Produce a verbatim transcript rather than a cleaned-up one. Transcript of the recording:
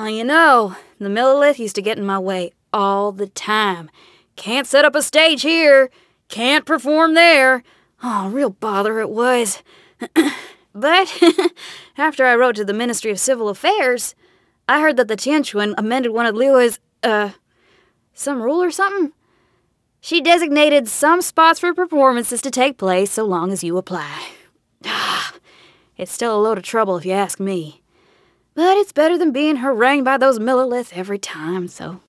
You know, the Millilith used to get in my way all the time. Can't set up a stage here. Can't perform there. Oh, real bother it was. But after I wrote to the Ministry of Civil Affairs, I heard that the Tianquan amended one of Liu's, uh, some rule or something. She designated some spots for performances to take place so long as you apply. It's still a load of trouble if you ask me. But it's better than being harangued by those Millilith every time, so